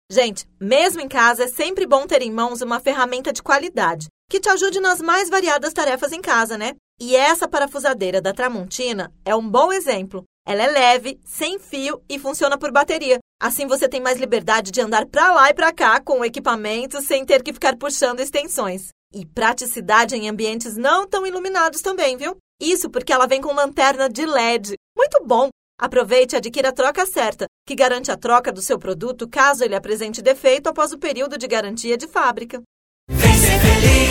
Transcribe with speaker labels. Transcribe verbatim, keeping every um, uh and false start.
Speaker 1: Gente, mesmo em casa, é sempre bom ter em mãos uma ferramenta de qualidade, que te ajude nas mais variadas tarefas em casa, né? E essa parafusadeira da Tramontina é um bom exemplo. Ela é leve, sem fio e funciona por bateria. Assim você tem mais liberdade de andar pra lá e pra cá com o equipamento sem ter que ficar puxando extensões. E praticidade em ambientes não tão iluminados também, viu? Isso porque ela vem com lanterna de L E D. Muito bom! Aproveite e adquira a troca certa, que garante a troca do seu produto caso ele apresente defeito após o período de garantia de fábrica.
Speaker 2: Vem ser feliz!